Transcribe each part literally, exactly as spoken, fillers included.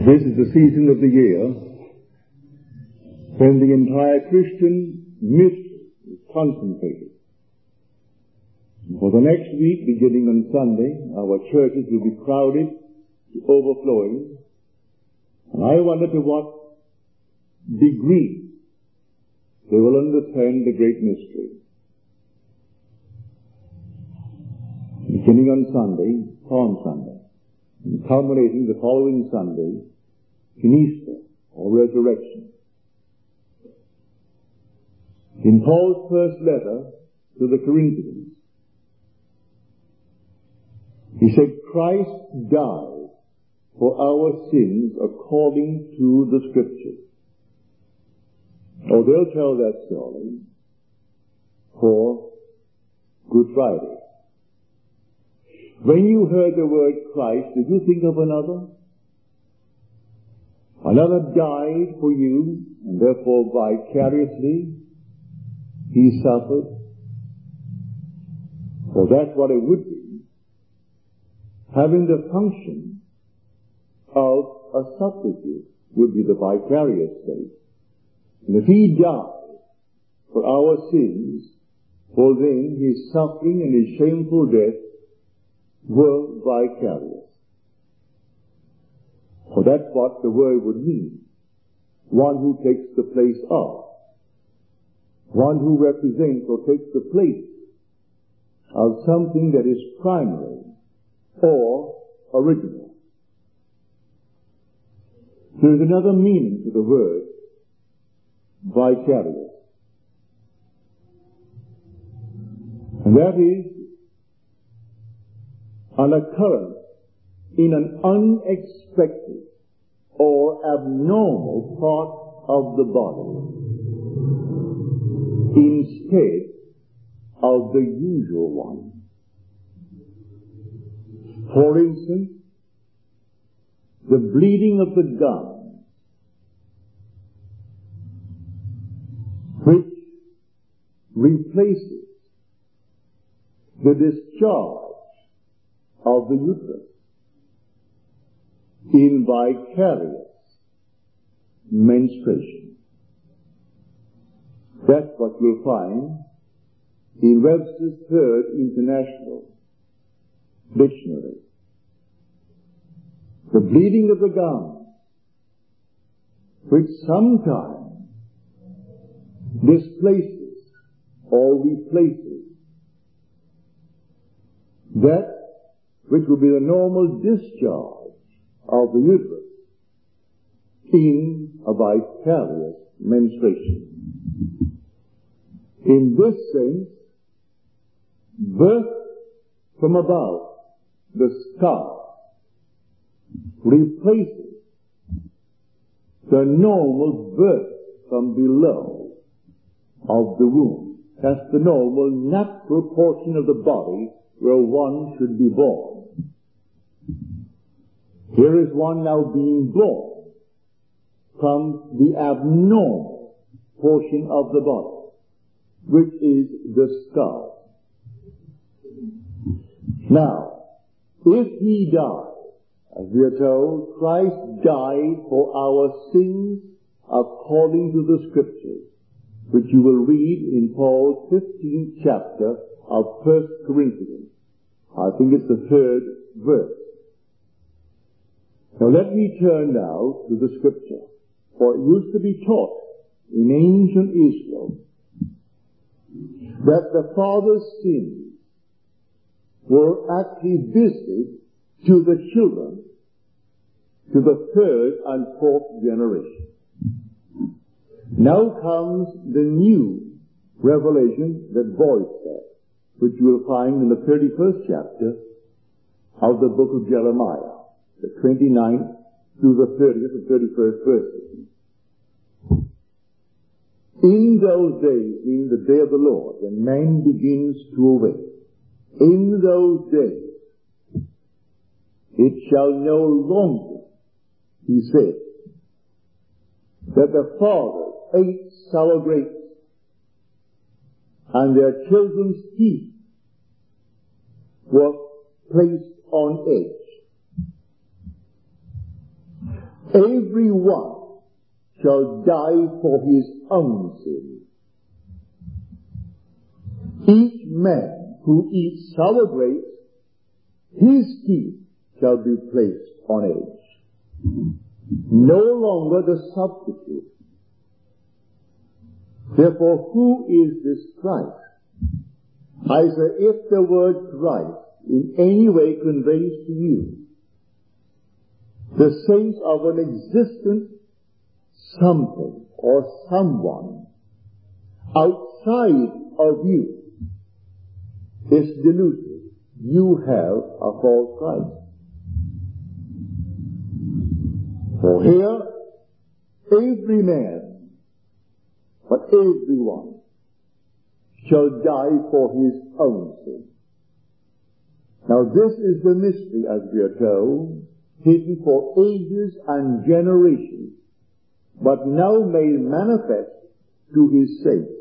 This is the season of the year when the entire Christian mystery is concentrated. For the next week, beginning on Sunday, our churches will be crowded to overflowing. And I wonder to what degree they will understand the great mystery. Beginning on Sunday, Palm Sunday, and culminating the following Sunday in Easter or Resurrection. In Paul's first letter to the Corinthians, he said, Christ died for our sins according to the Scriptures. Oh, they'll tell that story for Good Friday. When you heard the word Christ, did you think of another? Another died for you, and therefore vicariously he suffered. For that's what it would be, having the function of a substitute would be the vicarious state. And if he died for our sins, well then his suffering and his shameful death were vicarious. For that's what the word would mean. One who takes the place of. One who represents or takes the place of something that is primary or original. There is another meaning to the word vicarious. And that is an occurrence in an unexpected or abnormal part of the body instead of the usual one. For instance, the bleeding of the gums, which replaces the discharge of the uterus in vicarious menstruation. That's what you'll find in Webster's Third International Dictionary. The bleeding of the gums, which sometimes displaces or replaces that which will be the normal discharge of the uterus in a vicarious menstruation. In this sense, birth from above, the skull, replaces the normal birth from below of the womb. That's the normal, natural portion of the body where one should be born. Here is one now being born from the abnormal portion of the body, which is the skull. Now, if he died, as we are told, Christ died for our sins according to the Scriptures, which you will read in Paul's fifteenth chapter of First Corinthians. I think it's the third verse. Now let me turn now to the Scripture. For it used to be taught in ancient Israel that the father's sins were actually visited to the children, to the third and fourth generation. Now comes the new revelation that Boyd said, which you will find in the thirty-first chapter of the book of Jeremiah, the twenty-ninth through the thirtieth and thirty-first verses. In those days, meaning the day of the Lord, when man begins to awake, in those days, it shall no longer, he said, that the fathers ate sour grapes, and their children's teeth were placed on edge. Everyone shall die for his own sin. Each man who eats sour grapes, his teeth shall be placed on edge. No longer the substitute. Therefore, who is this Christ? I say, if the word Christ in any way conveys to you the sense of an existent something or someone outside of you, it's delusive. You have a false Christ. For here, every man, but everyone, shall die for his own sin. Now this is the mystery, as we are told, hidden for ages and generations, but now made manifest to his saints,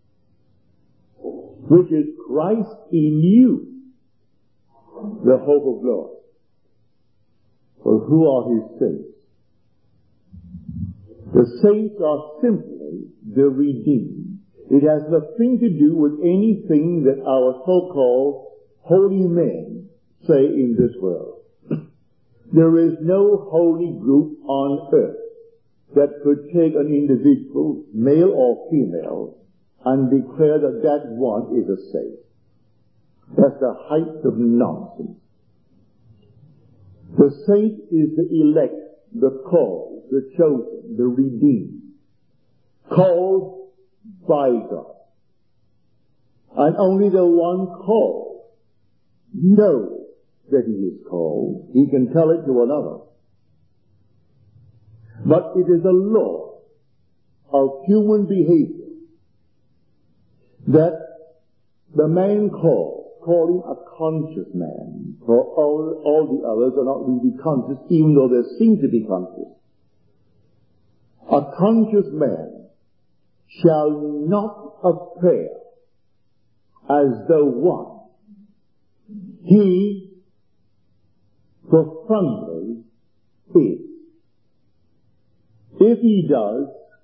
which is Christ in you, the hope of glory. For who are his saints? The saints are simply the redeemed. It has nothing to do with anything that our so-called holy men say in this world. There is no holy group on earth that could take an individual, male or female, and declare that that one is a saint. That's the height of nonsense. The saint is the elect, the called, the chosen, the redeemed, called by God. And only the one called knows that he is called. He can tell it to another. But it is a law of human behavior that the man called, call him a conscious man, for all, all the others are not really conscious, even though they seem to be conscious. A conscious man shall not appear as though one. He profoundly is. If he does,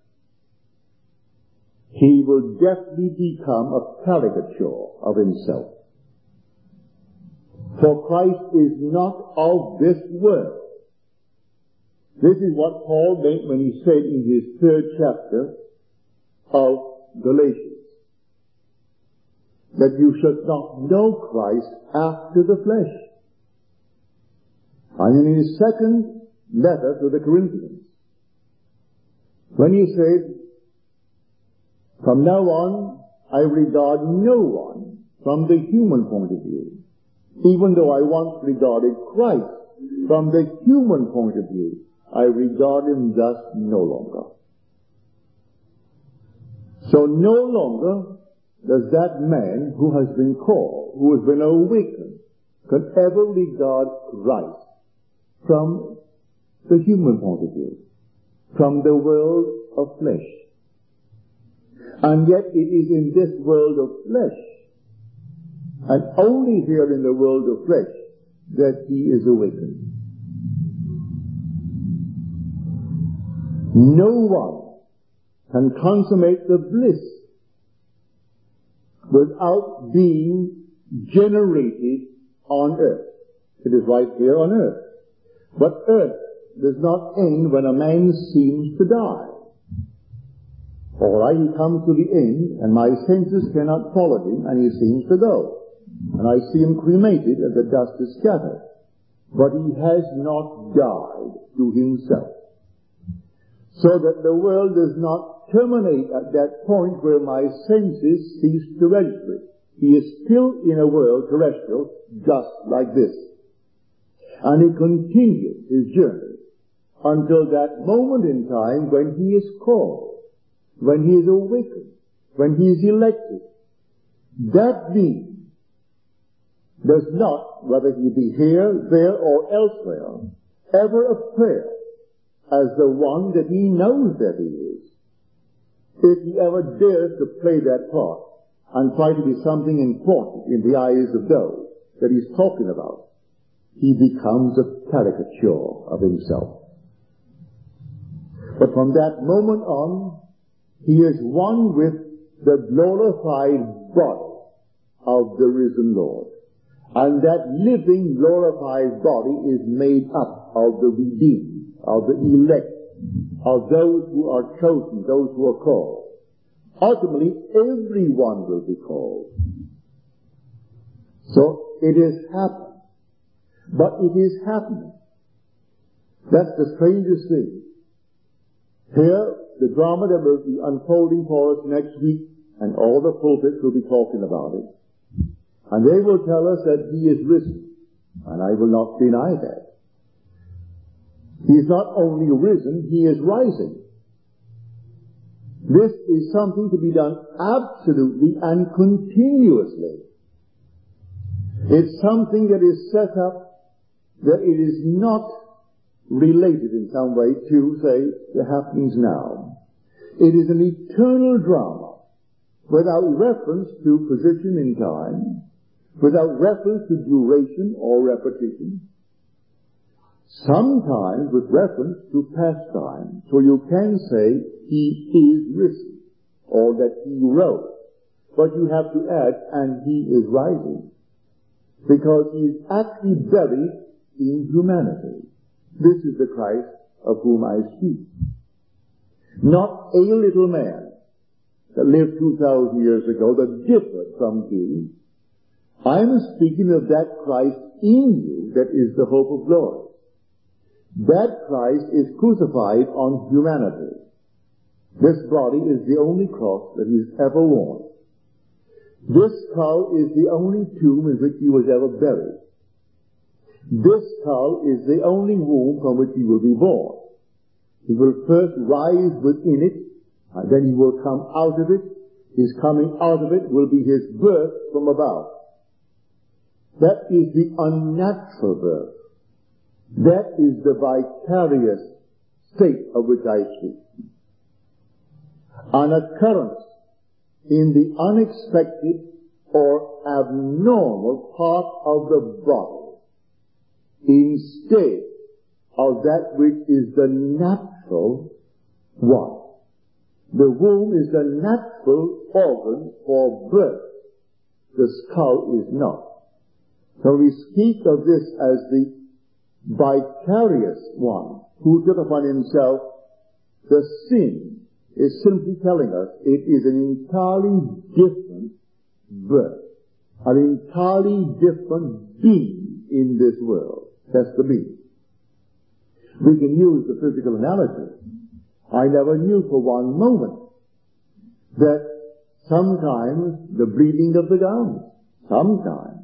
he will definitely become a caricature of himself. For Christ is not of this world. This is what Paul meant when he said in his third chapter of Galatians, that you should not know Christ after the flesh. And in his second letter to the Corinthians, when he said, from now on, I regard no one from the human point of view, even though I once regarded Christ from the human point of view, I regard him thus no longer. So no longer does that man who has been called, who has been awakened, can ever regard Christ from the human point of view, from the world of flesh. And yet it is in this world of flesh, and only here in the world of flesh, that he is awakened. No one can consummate the bliss without being generated on earth. It is right here on earth. But earth does not end when a man seems to die. All right, he comes to the end, and my senses cannot follow him, and he seems to go. And I see him cremated, and the dust is scattered. But he has not died to himself. So that the world does not terminate at that point where my senses cease to register it. He is still in a world terrestrial, just like this. And he continues his journey until that moment in time when he is called, when he is awakened, when he is elected. That being does not, whether he be here, there, or elsewhere, ever appear as the one that he knows that he is. If he ever dares to play that part and try to be something important in the eyes of those that he's talking about, he becomes a caricature of himself. But from that moment on, he is one with the glorified body of the risen Lord. And that living, glorified body is made up of the redeemed, of the elect, of those who are chosen, those who are called. Ultimately, everyone will be called. So, it is happening. But it is happening. That's the strangest thing. Here, the drama that will be unfolding for us next week, and all the pulpits will be talking about it. And they will tell us that he is risen. And I will not deny that. He is not only risen, he is rising. This is something to be done absolutely and continuously. It's something that is set up that it is not related in some way to, say, the happenings now. It is an eternal drama without reference to position in time, without reference to duration or repetition, sometimes with reference to past time. So you can say he is risen, or that he rose. But you have to add, and he is rising, because he is actually buried in humanity. This is the Christ of whom I speak. Not a little man that lived two thousand years ago that differed from you. I am speaking of that Christ in you that is the hope of glory. That Christ is crucified on humanity. This body is the only cross that he's ever worn. This skull is the only tomb in which he was ever buried. This skull is the only womb from which he will be born. He will first rise within it, and then he will come out of it. His coming out of it will be his birth from above. That is the unnatural birth. That is the vicarious state of which I speak. An occurrence in the unexpected or abnormal part of the body instead of that which is the natural one. The womb is the natural organ for birth. The skull is not. So we speak of this as the vicarious one who took upon himself the sin, is simply telling us it is an entirely different birth, an entirely different being in this world. That's the being. We can use the physical analogy. I never knew for one moment that sometimes the bleeding of the gums, sometimes,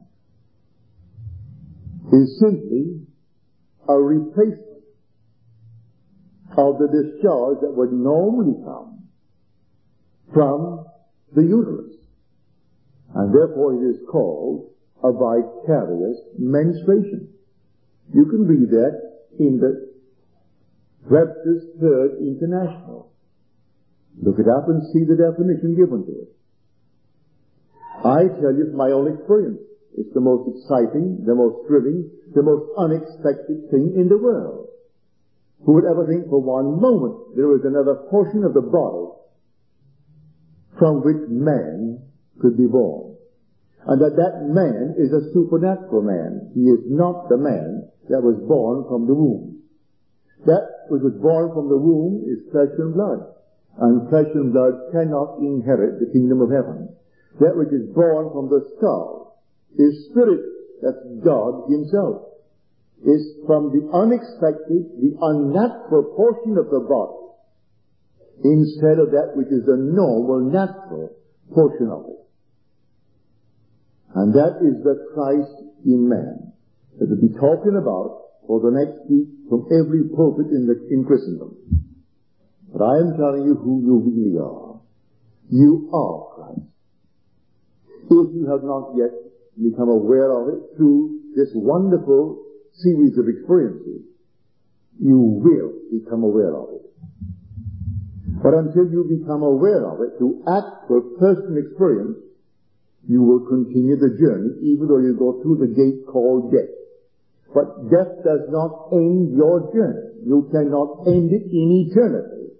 is simply a replacement of the discharge that would normally come from the uterus. And therefore it is called a vicarious menstruation. You can read that in the Webster's Third International. Look it up and see the definition given to it. I tell you from my own experience, it's the most exciting, the most thrilling, the most unexpected thing in the world. Who would ever think for one moment there was another portion of the body from which man could be born? And that that man is a supernatural man. He is not the man that was born from the womb. That which was born from the womb is flesh and blood. And flesh and blood cannot inherit the kingdom of heaven. That which is born from the skull is spirit. That's God himself. Is from the unexpected, the unnatural portion of the body, instead of that which is the normal, natural portion of it. And that is the Christ in man that we'll be talking about for the next week from every pulpit in, the, in Christendom. But I am telling you who you really are. You are Christ. If you have not yet become aware of it through this wonderful series of experiences, you will become aware of it. But until you become aware of it through actual personal experience, you will continue the journey even though you go through the gate called death. But death does not end your journey. You cannot end it in eternity.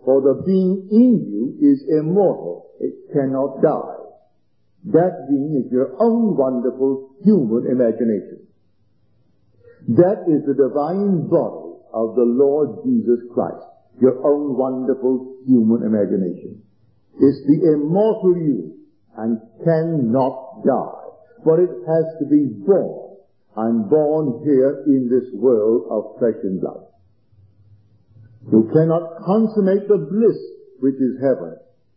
For the being in you is immortal. It cannot die. That being is your own wonderful human imagination. That is the divine body of the Lord Jesus Christ. Your own wonderful human imagination. It's the immortal you and cannot die. But it has to be born, and born here in this world of flesh and blood. You cannot consummate the bliss which is heaven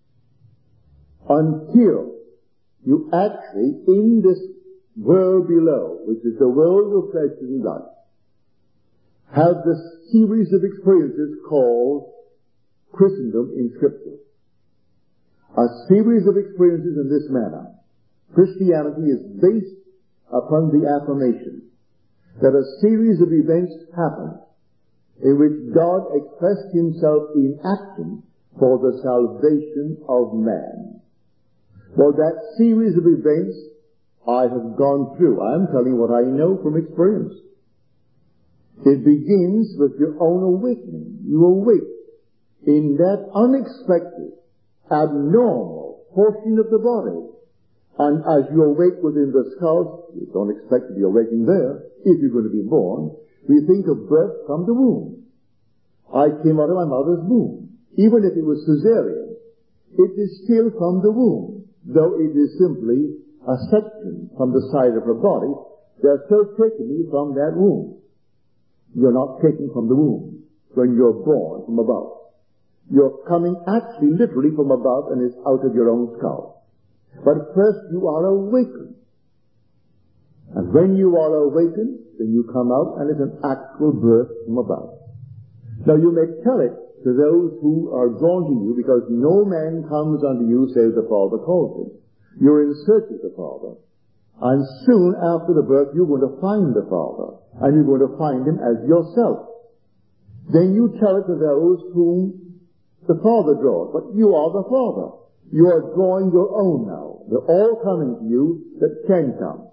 until you actually, in this world below, which is the world of flesh and blood, have the series of experiences called Christendom in Scripture. A series of experiences in this manner. Christianity is based upon the affirmation that a series of events happened in which God expressed himself in action for the salvation of man. Well, that series of events I have gone through. I am telling what I know from experience. It begins with your own awakening. You awake in that unexpected, abnormal portion of the body. And as you awake within the skull, you don't expect to be awaking there if you're going to be born. We think of birth from the womb. I came out of my mother's womb. Even if it was cesarean, it is still from the womb, though it is simply a section from the side of her body. They're still taking me from that womb. You're not taken from the womb when you're born from above. You're coming actually literally from above and it's out of your own skull. But first you are awakened. And when you are awakened, then you come out and it's an actual birth from above. Now you may tell it to those who are drawn to you, because no man comes unto you save the Father calls him. You're in search of the Father. And soon after the birth you're going to find the Father. And you're going to find him as yourself. Then you tell it to those whom the Father draws. But you are the Father. You are drawing your own now. They're all coming to you that can come.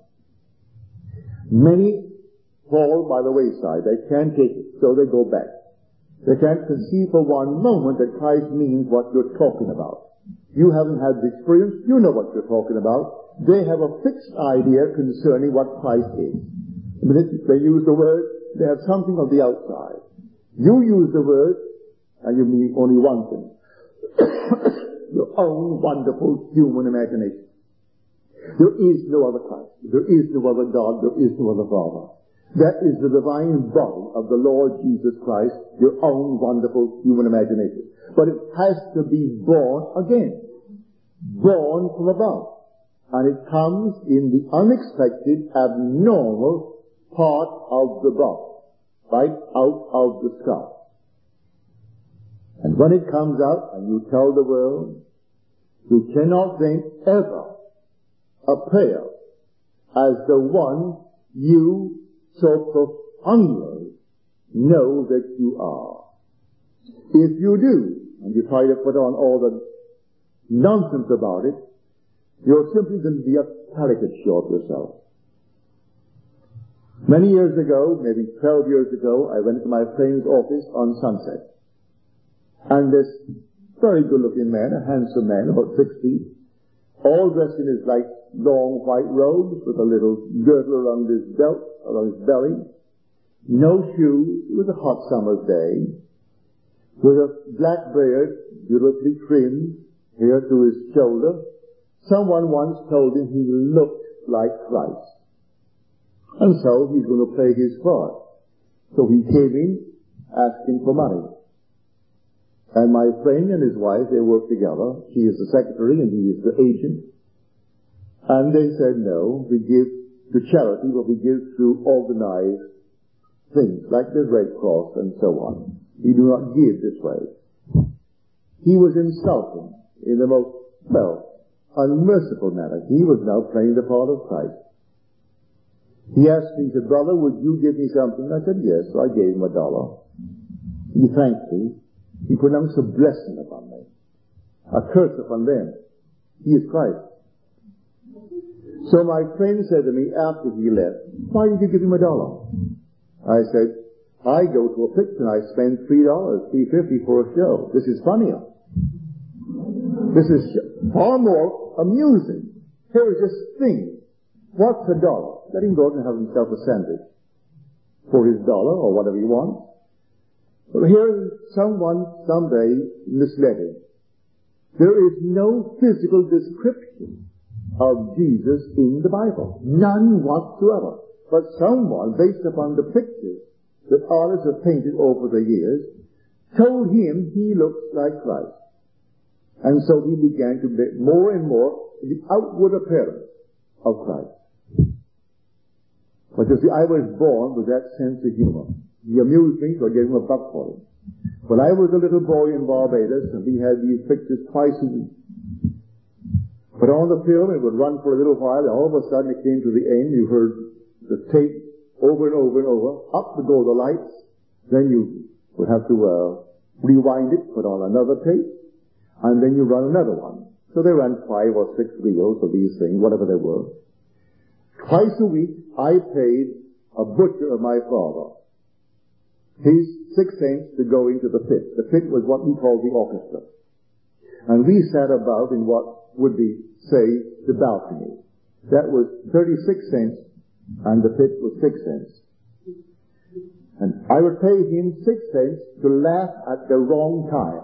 Many fall by the wayside. They can't take it, so they go back. They can't conceive for one moment that Christ means what you're talking about. You haven't had the experience. You know what you're talking about. They have a fixed idea concerning what Christ is. The minute they use the word, they have something on the outside. You use the word, and you mean only one thing. Your own wonderful human imagination. There is no other Christ. There is no other God. There is no other Father. That is the divine body of the Lord Jesus Christ, your own wonderful human imagination. But it has to be born again. Born from above. And it comes in the unexpected, abnormal part of the body. Right out of the skull. And when it comes out, and you tell the world, you cannot think ever appear as the one you so profoundly know that you are. If you do, and you try to put on all the nonsense about it, you're simply going to be a caricature of yourself. Many years ago, maybe twelve years ago, I went into my friend's office on Sunset. And this very good-looking man, a handsome man, about six feet, all dressed in his light, long white robes with a little girdle around his belt, around his belly, no shoes. It was a hot summer's day, with a black beard, beautifully trimmed, here to his shoulder. Someone once told him he looked like Christ. And so he's going to play his part. So he came in asking for money. And my friend and his wife, they work together. She is the secretary and he is the agent. And they said, no, we give to charity what we give through organized things, like the Red Cross and so on. We do not give this way. He was insulting in the most, well, unmerciful manner. He was now playing the part of Christ. He asked me, he said, brother, would you give me something? I said, yes. So I gave him a dollar. He thanked me. He pronounced a blessing upon me, a curse upon them. He is Christ. So my friend said to me after he left, why did you give him a dollar? I said, I go to a picture and I spend three dollars, three fifty for a show. This is funnier. This is far more amusing. Here is this thing. What's a dollar? Let him go and have himself a sandwich for his dollar or whatever he wants. Well, here is someone someday misled him. There is no physical description of Jesus in the Bible. None whatsoever. But someone, based upon the pictures that artists have painted over the years, told him he looks like Christ. And so he began to make more and more the outward appearance of Christ. But you see, I was born with that sense of humor. He amused me, so I gave him a buck for it. When I was a little boy in Barbados, and we had these pictures twice a week. But on the film, it would run for a little while, and all of a sudden it came to the end. You heard the tape over and over and over. Up would go the lights. Then you would have to uh, rewind it, put on another tape, and then you run another one. So they ran five or six reels of these things, whatever they were. Twice a week, I paid a butcher of my father his six cents to go into the pit. The pit was what we called the orchestra. And we sat about in what would be, say, the balcony. That was thirty-six cents, and the pit was six cents. And I would pay him six cents to laugh at the wrong time.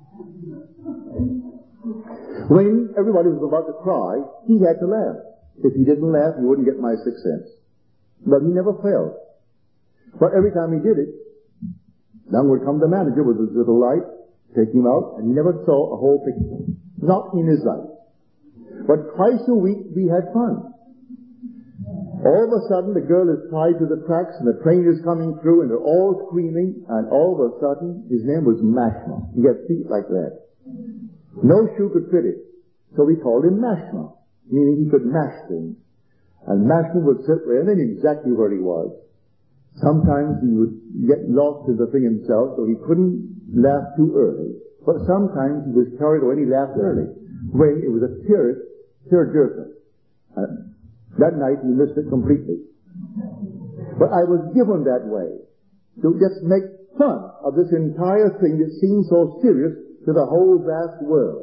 When everybody was about to cry, he had to laugh. If he didn't laugh, he wouldn't get my six cents. But he never failed. But every time he did it, then would come the manager with his little light, take him out, and he never saw a whole picture. Not in his life. But twice a week we had fun. All of a sudden the girl is tied to the tracks and the train is coming through and they're all screaming, and all of a sudden his name was Mashma. He had feet like that. No shoe could fit it. So we called him Mashma, meaning he could mash things. And Mashma would sit there and then exactly where he was. Sometimes he would get lost in the thing himself, so he couldn't laugh too early. But sometimes he was carried away and he laughed early, when it was a tear, tear-jerker. Uh, that night he missed it completely. But I was given that way, to just make fun of this entire thing that seemed so serious to the whole vast world.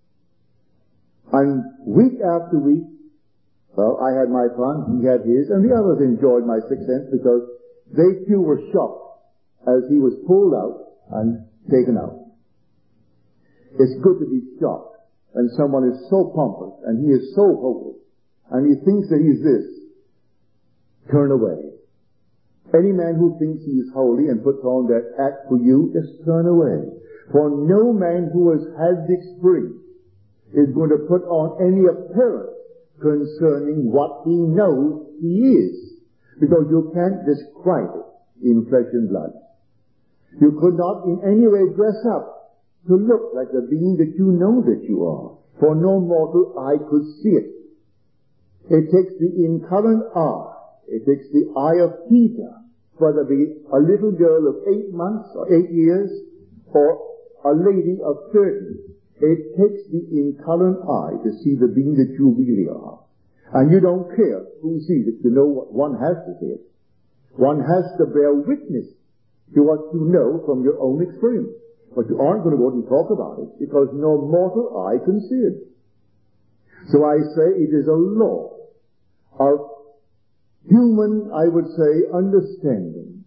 And week after week, well, I had my fun, he had his, and the others enjoyed my six cents because they too were shocked as he was pulled out and taken out. It's good to be shocked when someone is so pompous and he is so holy and he thinks that he's this. Turn away. Any man who thinks he is holy and puts on that act for you, just turn away. For no man who has had the experience is going to put on any appearance concerning what he knows he is. Because you can't describe it in flesh and blood. You could not in any way dress up to look like the being that you know that you are. For no mortal eye could see it. It takes the incurrent eye. It takes the eye of Peter, whether it be a little girl of eight months or eight years or a lady of thirty. It takes the incurrent eye to see the being that you really are. And you don't care who sees it. You know what one has to see it. One has to bear witness to what you know from your own experience. But you aren't going to go out and talk about it because no mortal eye can see it. So I say it is a law of human, I would say, understanding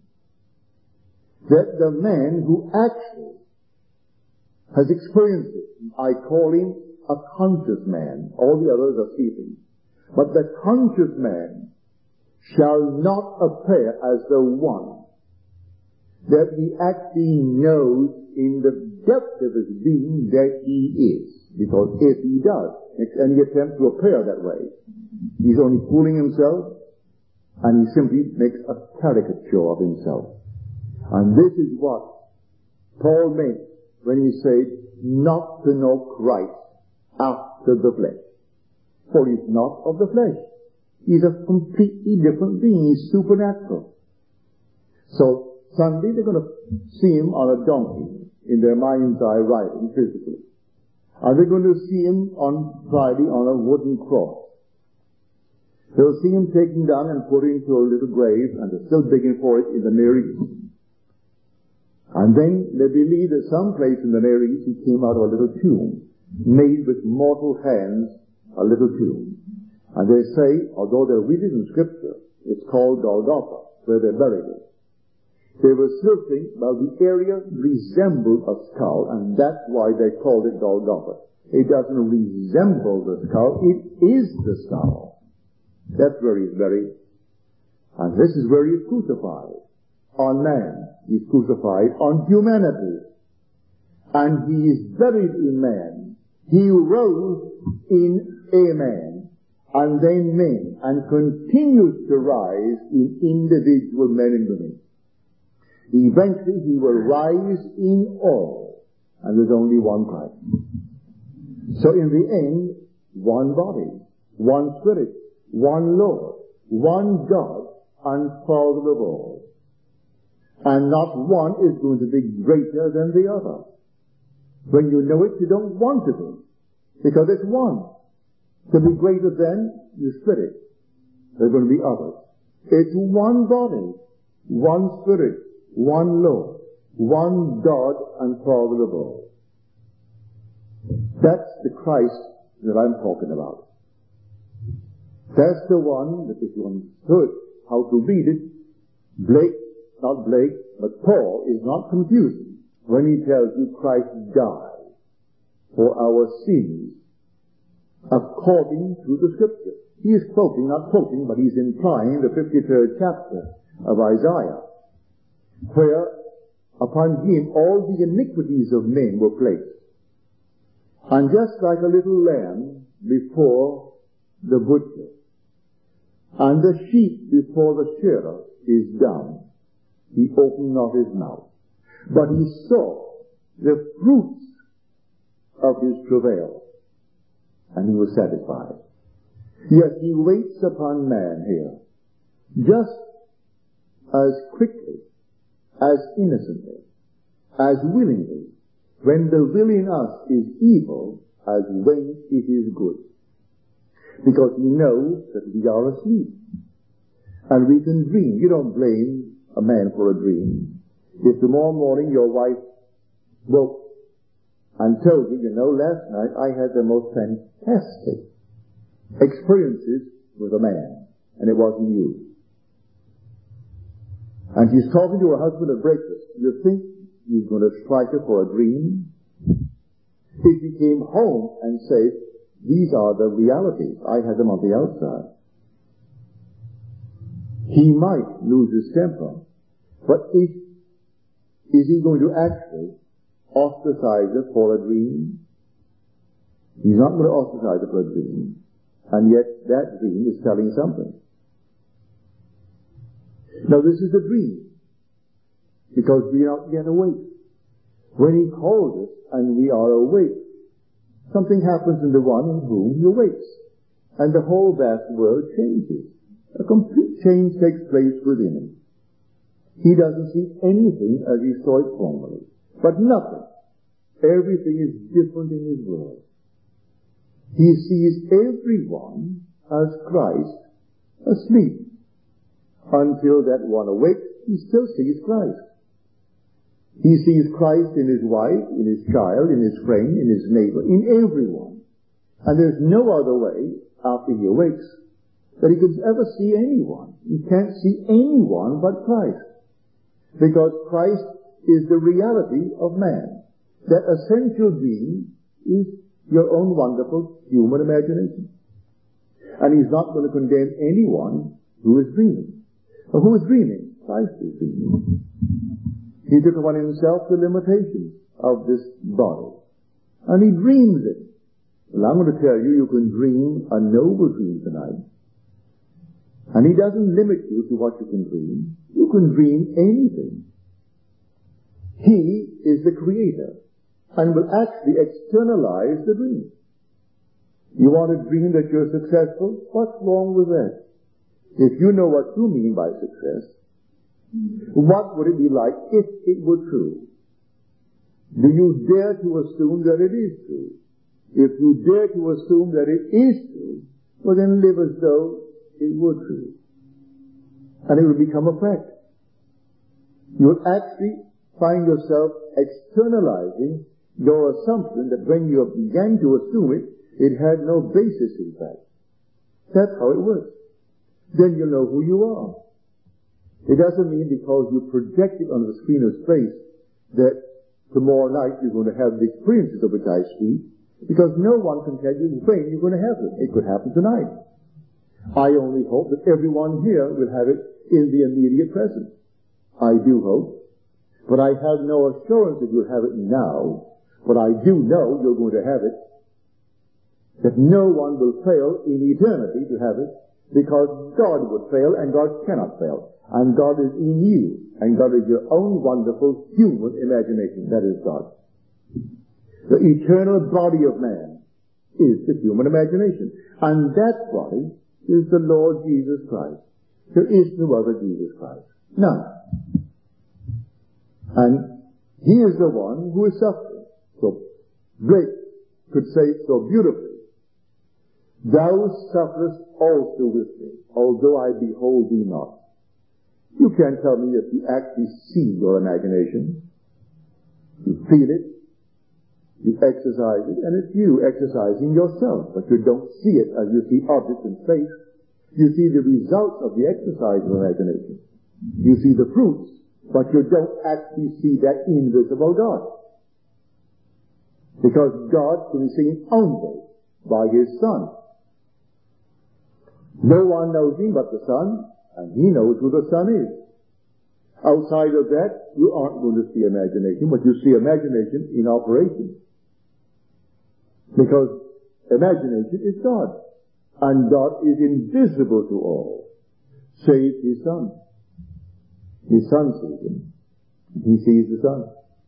that the man who actually has experienced it, I call him a conscious man. All the others are sleeping. But the conscious man shall not appear as the one that he actually knows in the depth of his being that he is. Because if he does, makes any attempt to appear that way, he's only fooling himself, and he simply makes a caricature of himself. And this is what Paul meant when he said, not to know Christ after the flesh. For he's not of the flesh. He's a completely different being. He's supernatural. So, Sunday they're going to see him on a donkey in their mind's eye riding physically. And they're going to see him on Friday on a wooden cross. They'll see him taken down and put into a little grave, and they're still digging for it in the Near East. And then they believe that someplace in the Near East he came out of a little tomb, made with mortal hands, a little tomb. And they say, although they're read it in Scripture, it's called Golgotha, where they buried him. They were still thinking, well, the area resembled a skull, and that's why they called it Golgotha. It doesn't resemble the skull, it is the skull. That's where he's buried. And this is where he's crucified. On man. He's crucified on humanity. And he is buried in man. He rose in a man, and then men, and continues to rise in individual men and women. Eventually he will rise in all, and there's only one Christ. So in the end, one body, one Spirit, one Lord, one God, and Father of all. And not one is going to be greater than the other. When you know it, you don't want to be, because it's one. To be greater than the Spirit, there are going to be others. It's one body, one Spirit, one Lord, one God and Father of all. That's the Christ that I'm talking about. That's the one that if you understood how to read it, Blake, not Blake, but Paul is not confusing when he tells you Christ died for our sins according to the Scripture. He is quoting, not quoting, but he's implying the fifty-third chapter of Isaiah, where upon him all the iniquities of men were placed. And just like a little lamb before the butcher, and the sheep before the shearer is dumb, he opened not his mouth. But he saw the fruits of his travail, and he was satisfied. Yet he waits upon man here, just as quickly, as innocently, as willingly, when the will in us is evil, as when it is good. Because he knows that we are asleep. And we can dream. You don't blame a man for a dream. If tomorrow morning your wife woke and told you, you know, last night I had the most fantastic experiences with a man, and it wasn't you. And she's talking to her husband at breakfast. You think he's going to strike her for a dream? If he came home and said, these are the realities, I had them on the outside, he might lose his temper. But if, is he going to actually ostracize her for a dream? He's not going to ostracize her for a dream. And yet that dream is telling something. Now this is a dream, because we are not yet awake. When he calls us and we are awake, something happens in the one in whom he awakes, and the whole vast world changes. A complete change takes place within him. He doesn't see anything as he saw it formerly, but nothing. Everything is different in his world. He sees everyone as Christ asleep. Until that one awakes, he still sees Christ. He sees Christ in his wife, in his child, in his friend, in his neighbor, in everyone. And there's no other way, after he awakes, that he could ever see anyone. He can't see anyone but Christ. Because Christ is the reality of man. That essential being is your own wonderful human imagination. And he's not going to condemn anyone who is dreaming. Well, who is dreaming? Christ is dreaming. He took upon himself the limitations of this body. And he dreams it. Well, I'm going to tell you, you can dream a noble dream tonight. And he doesn't limit you to what you can dream. You can dream anything. He is the creator and will actually externalize the dream. You want to dream that you're successful? What's wrong with that? If you know what you mean by success, what would it be like if it were true? Do you dare to assume that it is true? If you dare to assume that it is true, well then live as though it were true. And it will become a fact. You will actually find yourself externalizing your assumption that when you began to assume it, it had no basis in fact. That's how it works. Then you know who you are. It doesn't mean because you project it on the screen of space that tomorrow night you're going to have the experiences of which I speak, because no one can tell you when you're going to have it. It could happen tonight. I only hope that everyone here will have it in the immediate present. I do hope. But I have no assurance that you'll have it now. But I do know you're going to have it. That no one will fail in eternity to have it, because God would fail and God cannot fail. And God is in you. And God is your own wonderful human imagination. That is God. The eternal body of man is the human imagination. And that body is the Lord Jesus Christ. There is no other Jesus Christ. None. And He is the one who is suffering. So Blake could say so beautifully, "Thou sufferest also with me, although I behold thee not." You can't tell me if you actually see your imagination. You feel it. You exercise it, and it's you exercising yourself, but you don't see it as you see objects in space. You see the results of the exercise of imagination. You see the fruits, but you don't actually see that invisible God. Because God can be seen only by His Son. No one knows Him but the Son, and He knows who the Son is. Outside of that, you aren't going to see imagination, but you see imagination in operation. Because imagination is God. And God is invisible to all, save His Son. His Son sees Him. He sees the Son.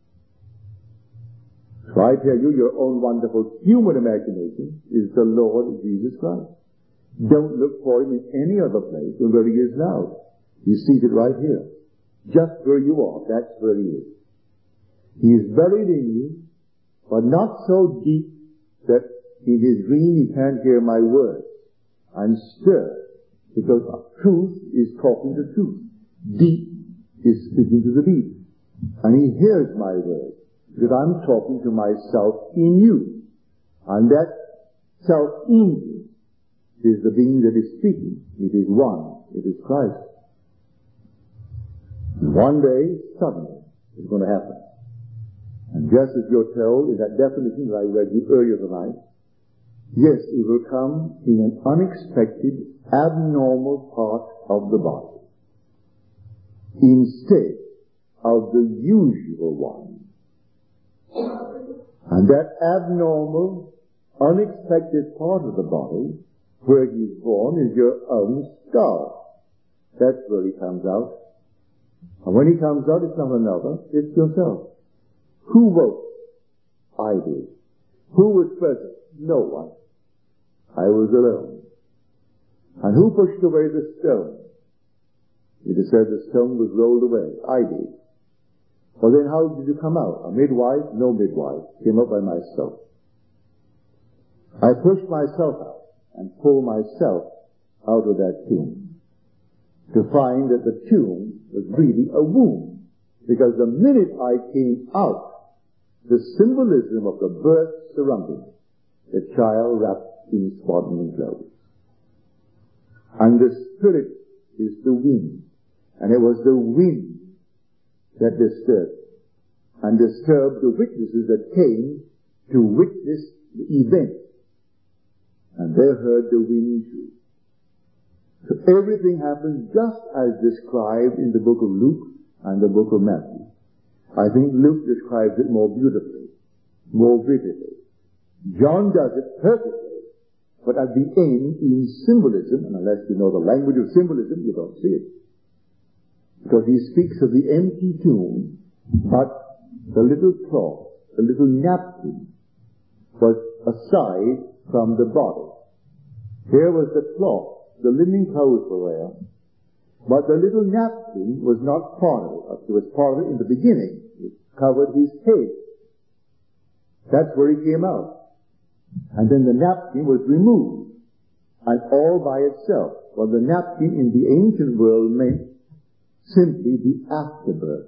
So I tell you, your own wonderful human imagination is the Lord Jesus Christ. Don't look for Him in any other place than where He is now. He's seated right here. Just where you are, that's where He is. He is buried in you, but not so deep that in His dream He can't hear my words and stir, because truth is talking to truth. Deep is speaking to the deep. And He hears my words, because I'm talking to myself in you. And that self in you is the being that is speaking. It is one. It is Christ. And one day, suddenly, it's going to happen. And just as you're told in that definition that I read you earlier tonight, yes, it will come in an unexpected, abnormal part of the body, instead of the usual one. And that abnormal, unexpected part of the body, where He is born, is your own skull. That's where He comes out. And when He comes out, it's not another, it's yourself. Who wrote? I did. Who was present? No one. I was alone. And who pushed away the stone? It is said the stone was rolled away. I did. Well then how did you come out? A midwife? No midwife. Came up by myself. I pushed myself out and pulled myself out of that tomb, to find that the tomb was really a womb. Because the minute I came out, the symbolism of the birth surrounded me. The child wrapped in swaddling clothes. And the Spirit is the wind. And it was the wind that disturbed. And disturbed the witnesses that came to witness the event. And they heard the wind too. So everything happened just as described in the book of Luke and the book of Matthew. I think Luke describes it more beautifully, more vividly. John does it perfectly, but at the end, in symbolism, and unless you know the language of symbolism, you don't see it. Because he speaks of the empty tomb, but the little cloth, the little napkin, was aside from the body. Here was the cloth, the linen clothes were there, but the little napkin was not part of it. It was part of it in the beginning. It covered his head. That's where he came out. And then the napkin was removed, and all by itself. Well, the napkin in the ancient world meant simply the afterbirth,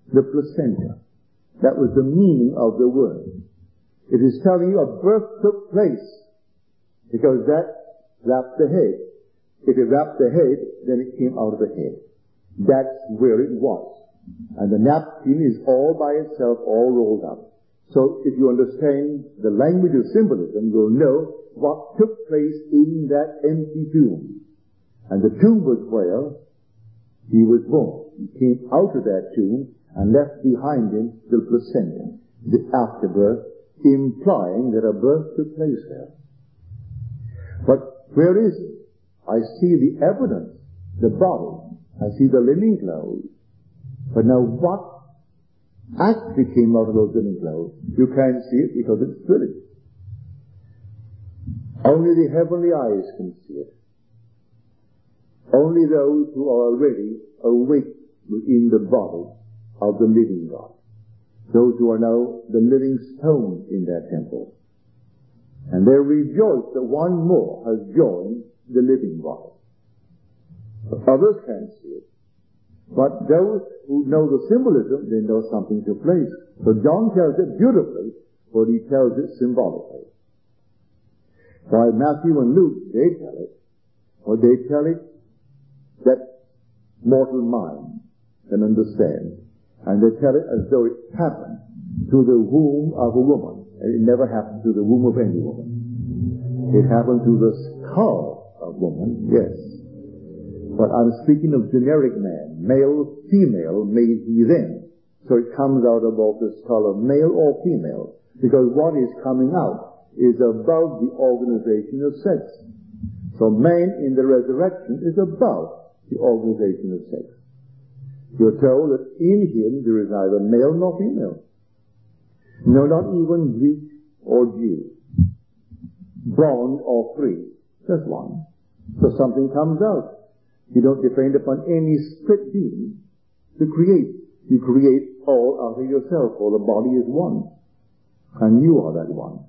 the placenta. That was the meaning of the word. It is telling you a birth took place, because that wrapped the head. If it wrapped the head, then it came out of the head. That's where it was. And the napkin is all by itself, all rolled up. So if you understand the language of symbolism, you'll know what took place in that empty tomb. And the tomb was where he was born. He came out of that tomb and left behind him the placenta, the afterbirth, implying that a birth took place there. But where is it? I see the evidence, the body. I see the linen clothes. But now what actually came out of those linen clothes? You can't see it because it's spirit. Only the heavenly eyes can see it. Only those who are already awake within the body of the living God. Those who are now the living stone in that temple. And they rejoice that one more has joined the living body. Others can't see it. But those who know the symbolism, they know something took place. So John tells it beautifully, but he tells it symbolically. While Matthew and Luke, they tell it, or they tell it that mortal mind can understand. And they tell it as though it happened to the womb of a woman. And it never happened to the womb of any woman. It happened to the skull of woman, yes. But I'm speaking of generic man. Male, female made he them. So it comes out of both the skull of male or female. Because what is coming out is above the organization of sex. So man in the resurrection is above the organization of sex. You're told that in him there is neither male nor female. No, not even Greek or Jew. Bond or free. Just one. So something comes out. You don't depend upon any split being to create. You create all out of yourself, for the body is one. And you are that one.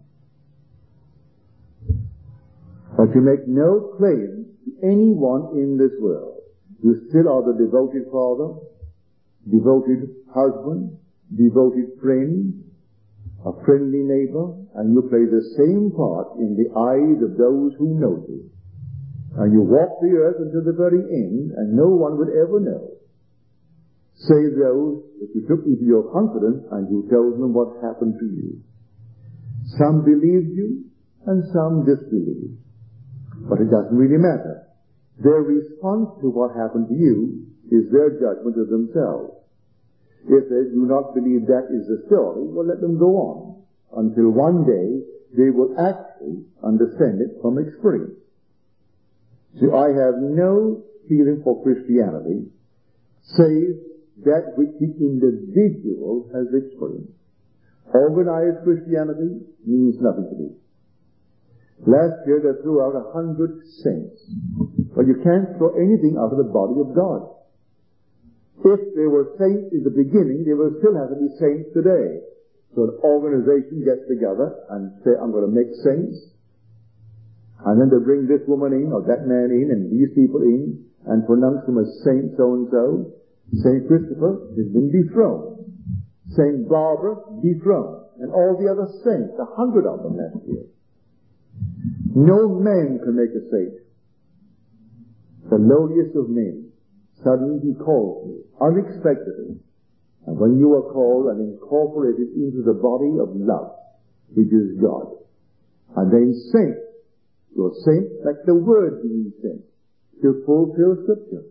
But you make no claim to anyone in this world. You still are the devoted father, devoted husband, devoted friend, a friendly neighbor, and you play the same part in the eyes of those who know you. And you walk the earth until the very end, and no one would ever know, save those that you took into your confidence and you told them what happened to you. Some believed you, and some disbelieved. But it doesn't really matter. Their response to what happened to you is their judgment of themselves. If they do not believe that is the story, well, let them go on until one day they will actually understand it from experience. So I have no feeling for Christianity save that which the individual has experienced. Organized Christianity means nothing to me. Last year they threw out a hundred saints. But you can't throw anything out of the body of God. If they were saints in the beginning, they will still have to be saints today. So an organization gets together and say, I'm going to make saints. And then they bring this woman in, or that man in, and these people in, and pronounce them as Saint so-and-so. Saint Christopher has been dethroned. Saint Barbara, dethroned. And all the other saints, a hundred of them last year. No man can make a saint. The lowliest of men. Suddenly he calls you, unexpectedly. And when you are called and incorporated into the body of love, which is God, and then saint, you're saint like the word means saint, to fulfill Scripture.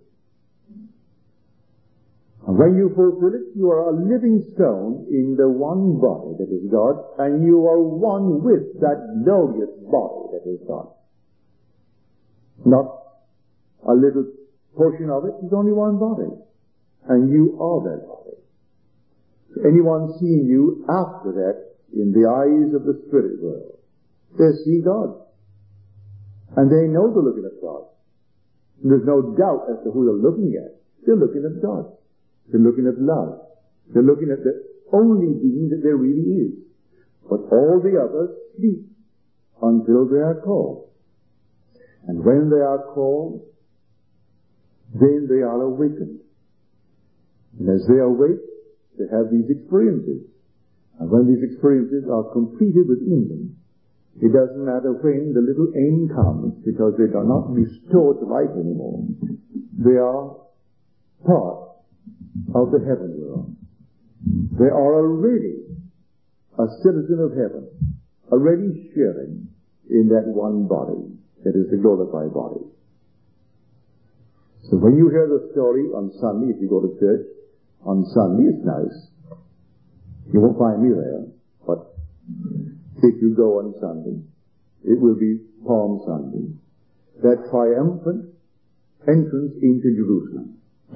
And when you fulfill it, you are a living stone in the one body that is God, and you are one with that glorious body that is God. Not a little portion of it, it's only one body. And you are that body. So anyone seeing you after that, in the eyes of the spirit world, they see God. And they know they're looking at God. And there's no doubt as to who they're looking at. They're looking at God. They're looking at love. They're looking at the only being that there really is. But all the others sleep until they are called. And when they are called, then they are awakened. And as they awake, they have these experiences. And when these experiences are completed within them, it doesn't matter when the little end comes, because they are not restored to life anymore. They are part of the heaven world. They are already a citizen of heaven, already sharing in that one body, that is the glorified body. So when you hear the story on Sunday, if you go to church on Sunday, it's nice. You won't find me there, but if you go on Sunday, it will be Palm Sunday, that triumphant entrance into Jerusalem.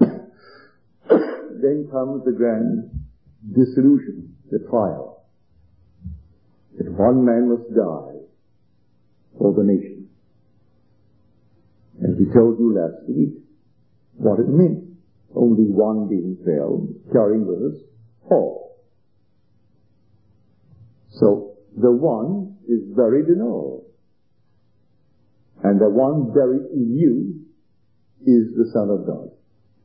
Then comes the grand dissolution, the trial, that one man must die for the nation. As we told you last week, what it meant. Only one being fell, carrying with us all. So, the one is buried in all. And the one buried in you is the Son of God.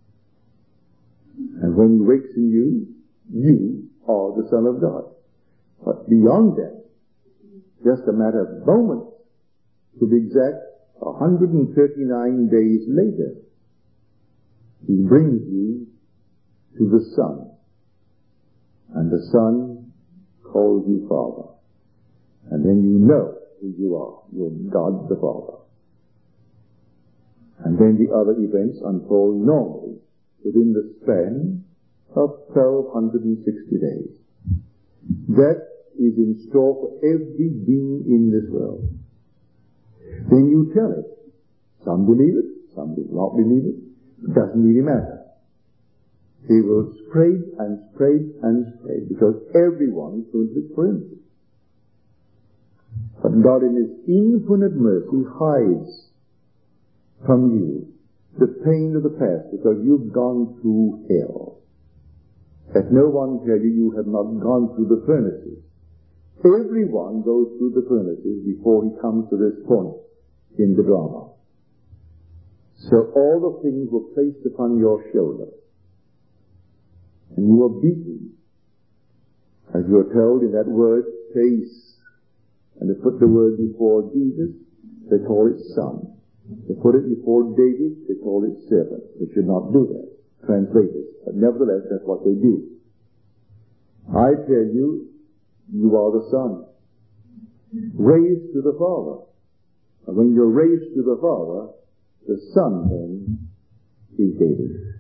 And when he wakes in you, you are the Son of God. But beyond that, just a matter of moments, to be exact, one hundred thirty-nine days later, he brings you to the Son. And the Son calls you Father. And then you know who you are. You're God the Father. And then the other events unfold normally within the span of twelve sixty days. That is in store for every being in this world. Then you tell it. Some believe it, some do not believe it. It doesn't really matter. They will spread and spread and spread, because everyone is going to experience it. But God in His infinite mercy hides from you the pain of the past, because you've gone through hell. Let no one tell you you have not gone through the furnaces. Everyone goes through the furnaces before he comes to this point in the drama. So all the things were placed upon your shoulder. And you were beaten, as you are told in that word, face. And they put the word before Jesus, they call it Son. They put it before David, they call it servant. They should not do that, translated. But nevertheless, that's what they do. I tell you, you are the Son, raised to the Father. And when you're raised to the Father, the Son then is David.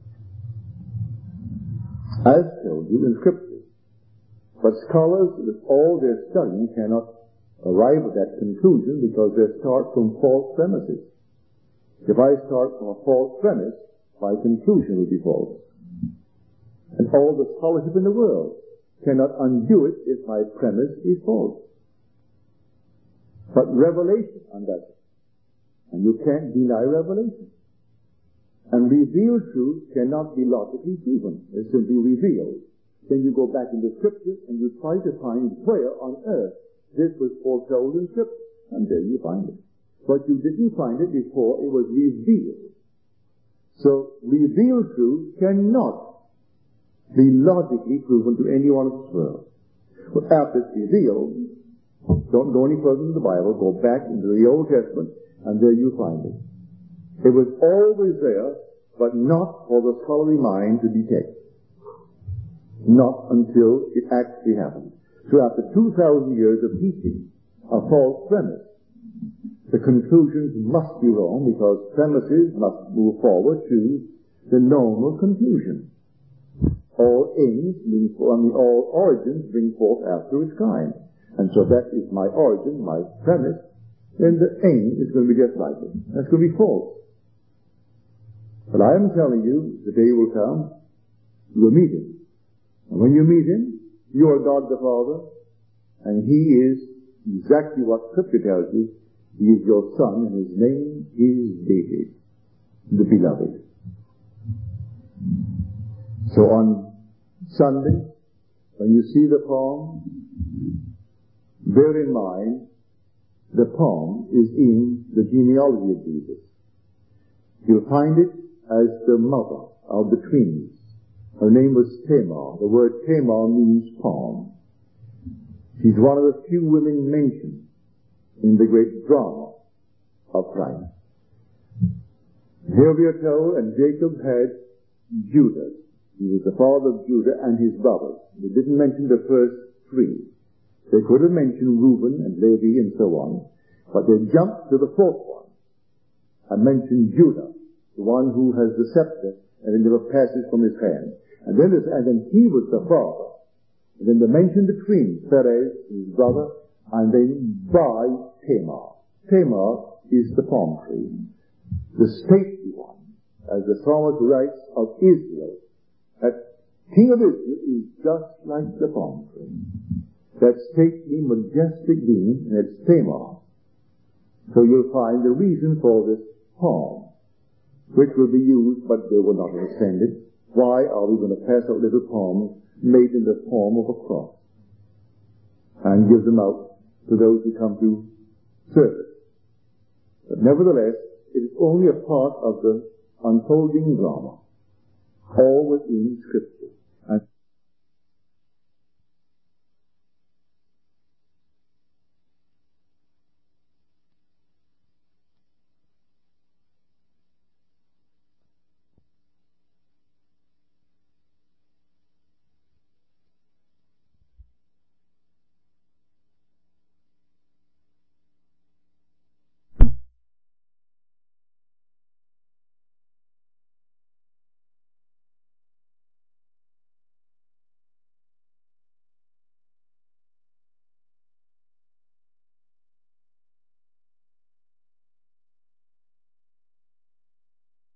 As told you in Scripture. But scholars, with all their studying, cannot arrive at that conclusion, because they start from false premises. If I start from a false premise, my conclusion will be false. And all the scholarship in the world cannot undo it if my premise is false. But revelation undoes it. And you can't deny revelation. And revealed truth cannot be logically proven. It's simply revealed. Then you go back into Scripture and you try to find where on earth this was foretold in Scripture. And there you find it. But you didn't find it before it was revealed. So, revealed truth cannot be logically proven to anyone of this world. But after it's revealed, don't go any further into the Bible, go back into the Old Testament, and there you find it. It was always there, but not for the scholarly mind to detect. Not until it actually happened. So after two thousand years of teaching a false premise, the conclusions must be wrong, because premises must move forward to the normal conclusion. All ends bring forth, I mean, all origins bring forth after its kind. And so that is my origin, my premise, then the end is going to be just like it. That's going to be false. But I am telling you, the day will come, you will meet Him. And when you meet Him, you are God the Father, and He is exactly what Scripture tells you. He is your Son, and His name is David, the Beloved. So on Sunday, when you see the palm, bear in mind, the palm is in the genealogy of Jesus. You'll find it as the mother of the twins Her name was Tamar. The word Tamar means palm. She's one of the few women mentioned in the great drama of Christ. Here we are told, and Jacob had Judah. He was the father of Judah and his brothers. They didn't mention the first three. They could have mentioned Reuben and Levi and so on, but they jumped to the fourth one and mentioned Judah, the one who has the scepter and it never passes from his hand. And then, and then he was the father. And then they mentioned the twins, Perez, his brother, and then by Tamar. Tamar is the palm tree, the stately one, as the psalmist writes of Israel. That king of Israel is just like the palm tree. That stately, majestic being, and it's Tamar. So you'll find the reason for this palm, which will be used, but they will not understand it. Why are we going to pass out little palms made in the form of a cross and give them out to those who come to service? But nevertheless, it is only a part of the unfolding drama, all within Scripture. And